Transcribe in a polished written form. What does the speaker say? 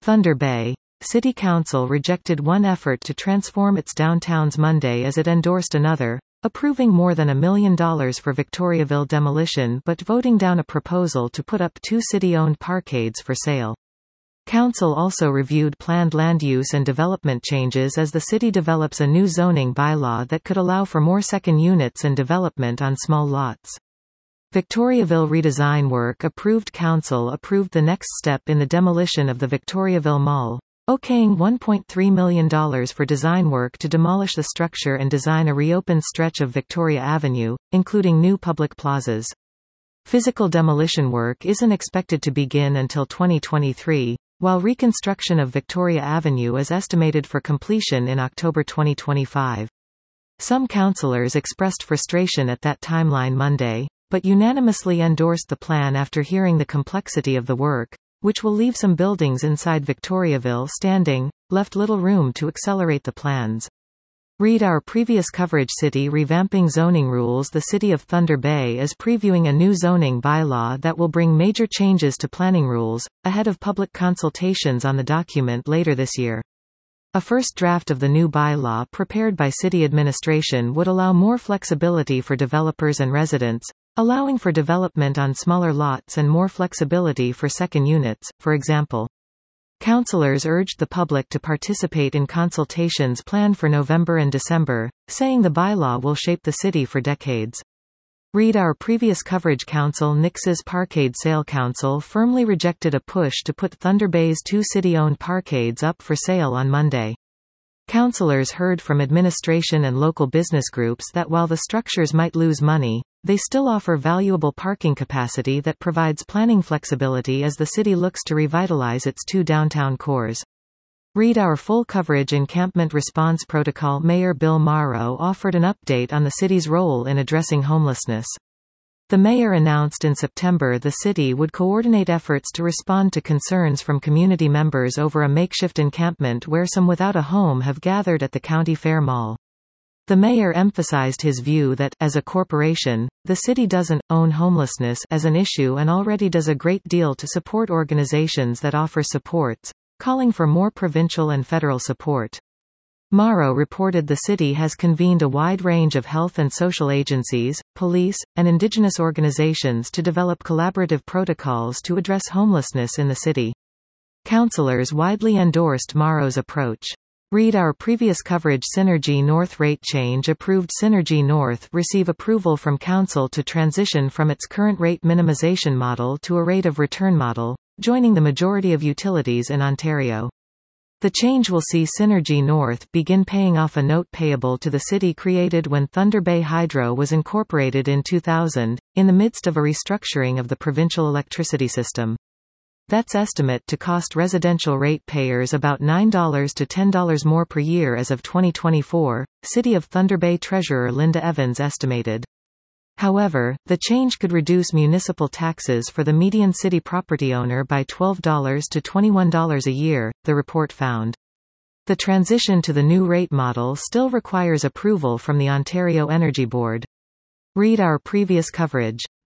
Thunder Bay. City Council rejected one effort to transform its downtowns Monday as it endorsed another, approving more than $1 million for Victoriaville demolition but voting down a proposal to put up 2 city-owned parkades for sale. Council also reviewed planned land use and development changes as the city develops a new zoning bylaw that could allow for more second units and development on small lots. Victoriaville redesign work approved. Council approved the next step in the demolition of the Victoriaville Mall, okaying $1.3 million for design work to demolish the structure and design a reopened stretch of Victoria Avenue, including new public plazas. Physical demolition work isn't expected to begin until 2023, while reconstruction of Victoria Avenue is estimated for completion in October 2025. Some councillors expressed frustration at that timeline Monday, but unanimously endorsed the plan after hearing the complexity of the work, which will leave some buildings inside Victoriaville standing, left little room to accelerate the plans. Read our previous coverage. City revamping zoning rules. The City of Thunder Bay is previewing a new zoning bylaw that will bring major changes to planning rules, ahead of public consultations on the document later this year. A first draft of the new bylaw prepared by city administration would allow more flexibility for developers and residents, allowing for development on smaller lots and more flexibility for second units, for example. Councillors urged the public to participate in consultations planned for November and December, saying the bylaw will shape the city for decades. Read our previous coverage. Council nixes parkade sale. Council firmly rejected a push to put Thunder Bay's 2 city-owned parkades up for sale on Monday. Councillors heard from administration and local business groups that while the structures might lose money, they still offer valuable parking capacity that provides planning flexibility as the city looks to revitalize its 2 downtown cores. Read our full coverage. Encampment Response Protocol. Mayor Bill Morrow offered an update on the city's role in addressing homelessness. The mayor announced in September the city would coordinate efforts to respond to concerns from community members over a makeshift encampment where some without a home have gathered at the County Fair Mall. The mayor emphasized his view that, as a corporation, the city doesn't own homelessness as an issue and already does a great deal to support organizations that offer supports, calling for more provincial and federal support. Morrow reported the city has convened a wide range of health and social agencies, police, and indigenous organizations to develop collaborative protocols to address homelessness in the city. Councillors widely endorsed Morrow's approach. Read our previous coverage. Synergy North rate change approved. Synergy North receive approval from Council to transition from its current rate minimization model to a rate of return model, joining the majority of utilities in Ontario. The change will see Synergy North begin paying off a note payable to the city created when Thunder Bay Hydro was incorporated in 2000, in the midst of a restructuring of the provincial electricity system. That's estimate to cost residential ratepayers about $9 to $10 more per year as of 2024, City of Thunder Bay Treasurer Linda Evans estimated. However, the change could reduce municipal taxes for the median city property owner by $12 to $21 a year, the report found. The transition to the new rate model still requires approval from the Ontario Energy Board. Read our previous coverage.